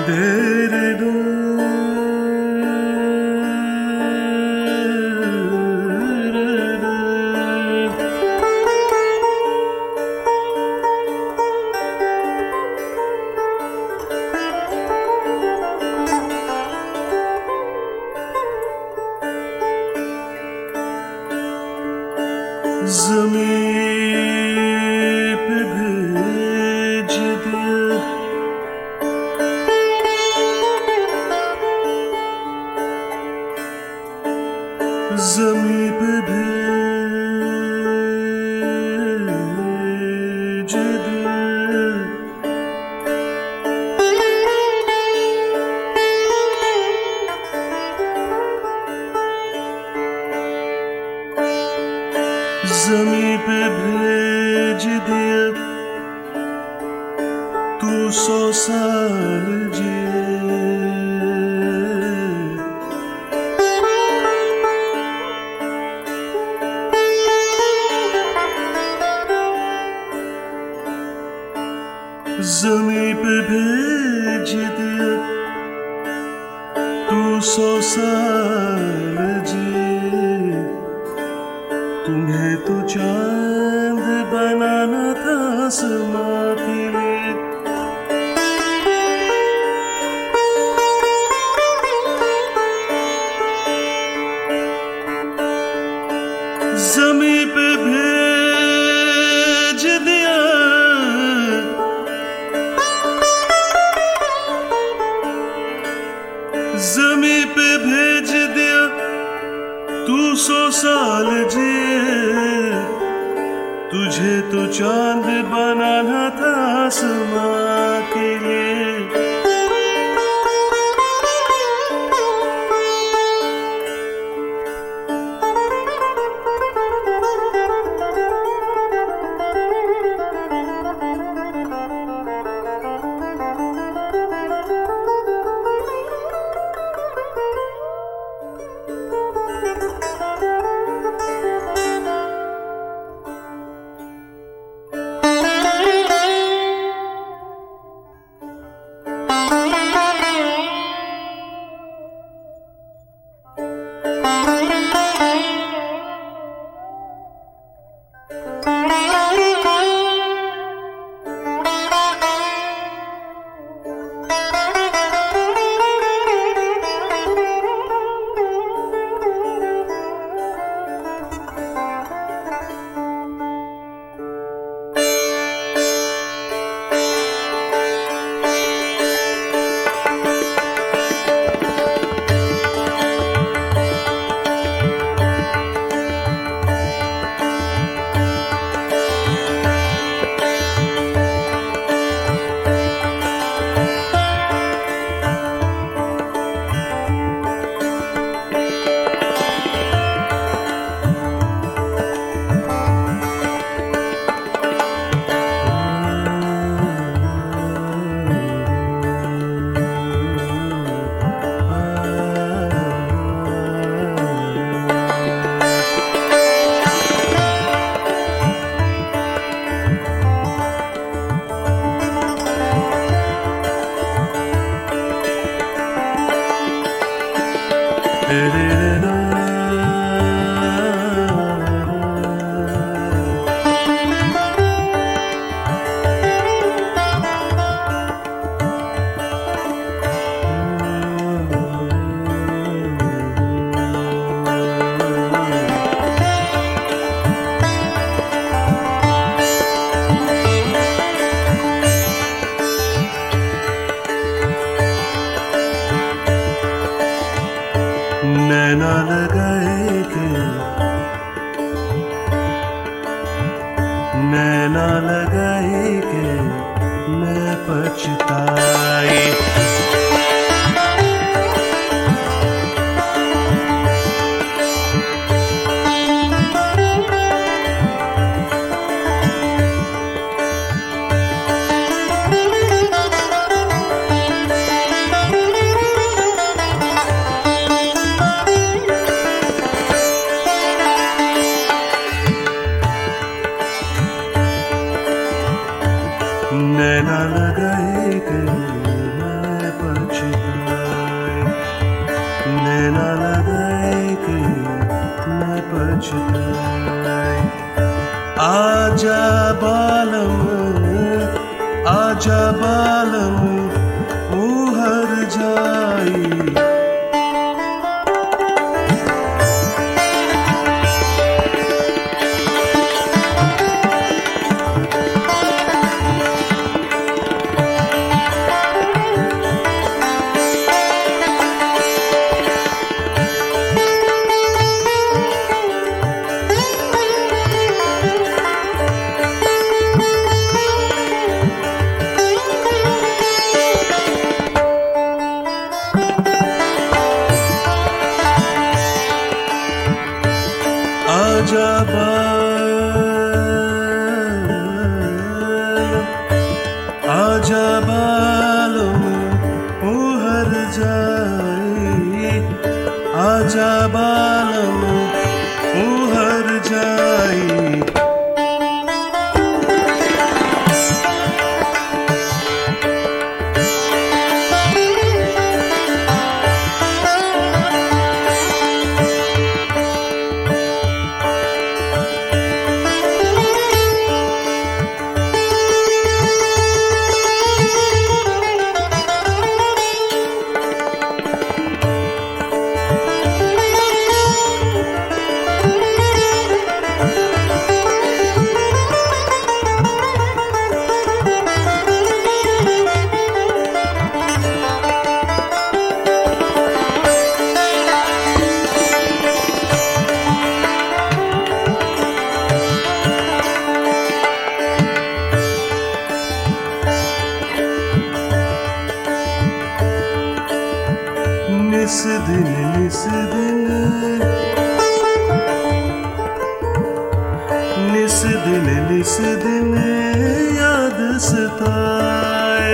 ज़मीं पे भेज दिया, ज़मीं पे भेज दिया। ज़मीं पे भेज दिया, तू 100 साल जिए। ज़मीं पे भेज दिया, तू 100 साल जिए। तुम्हें तो चांद बनाना था आसमां के लिए। ज़मीं पे भेज दिया, ज़मीं पे भेज दिया, तू 100 साल जिए। तुझे तो चांद बनाना था आसमां के लिए। नैना लगाए के, नैना लगाए के मैं पछताई। नैना लगाए के मैं पछताए। आजा बालम, आजा बालम, ओहर जाई। आजा बालम, ओहर जाई। आजा बालम, ओहर जाई। निस दिन निस दिन, निस दिन निस दिन याद सताए।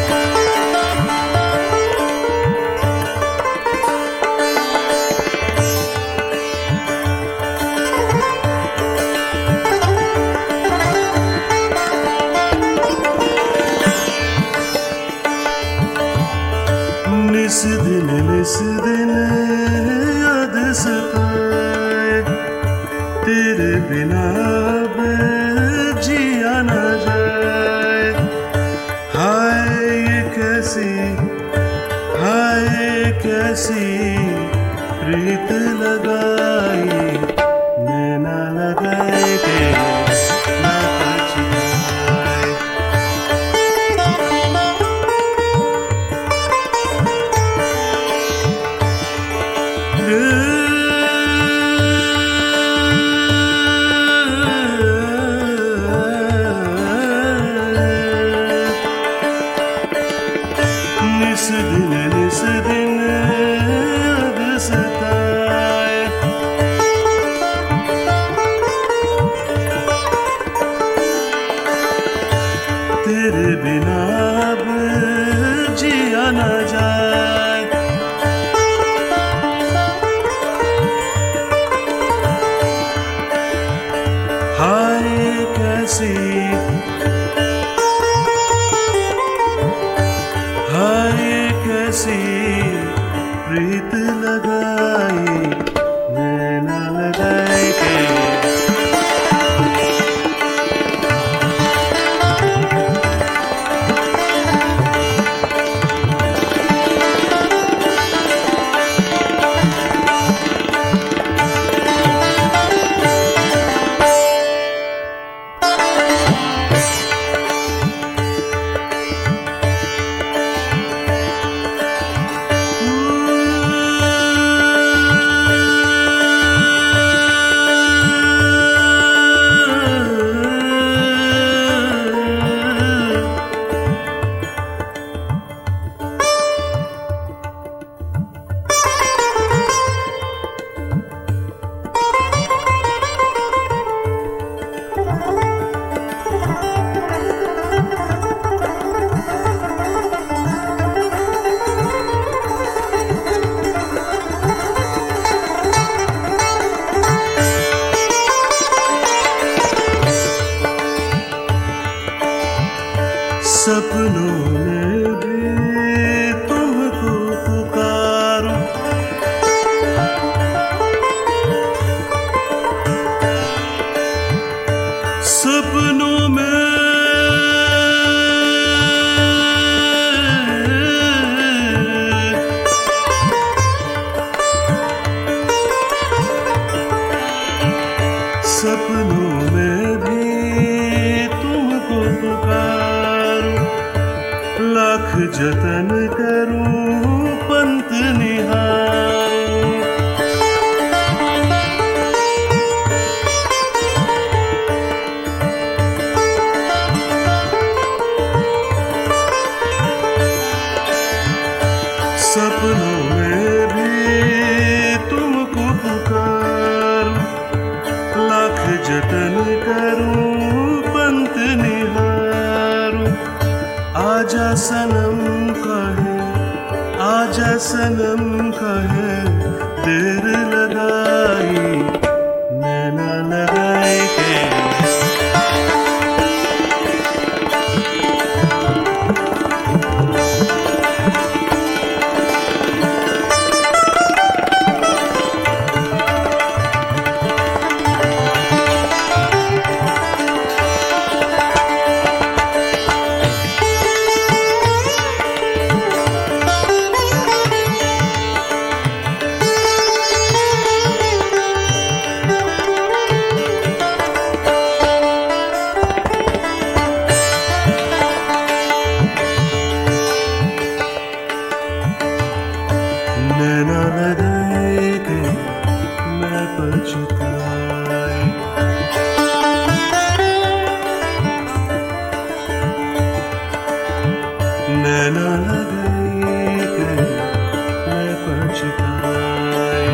निस दिन याद सताए। तेरे बिना अब जिया न जाए। हाय ये कैसी, हाय कैसी प्रीत लगाई। नैना लगाए के ना पछताए। निस दिन याद सताए। तेरे बिना अब जिया न जाए। हाय कैसी, हाय कैसी प्रीत लगाई। नैना लगाए के सपनों में भी तुमको पुकारूं। जतन करूं पंत निहारूं। सपनों में भी तुमको पुकारूं, लाख जतन करूं पंत निहारूं। आजा सनम कहे, आजा सनम कहे, देर लगाई नैना लगाई के। नैना लगाए के मैं पछताई, नैना लगाए के मैं पछताई।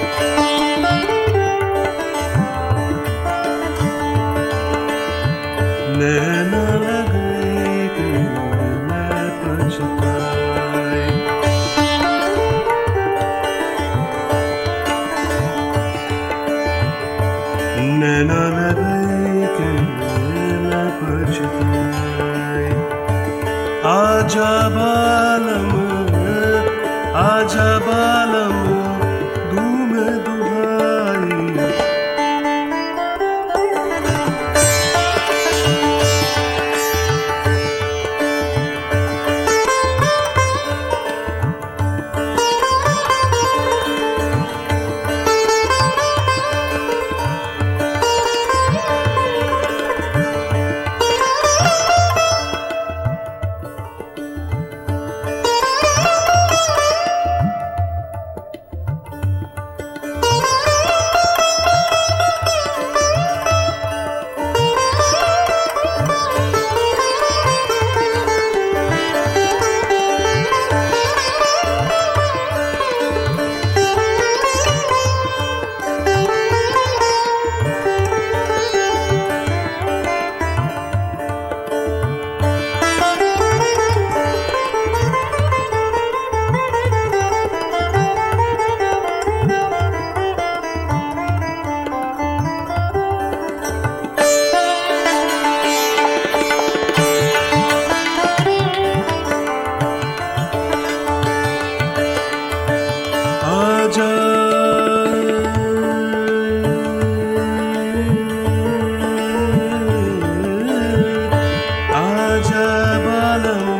नैना लगाए के मैं पछताई। नैना लगाई के मैं पछताई। आजा बालम, आजा बालम, दूं मैं दुहाई। आजा, आजा बालम।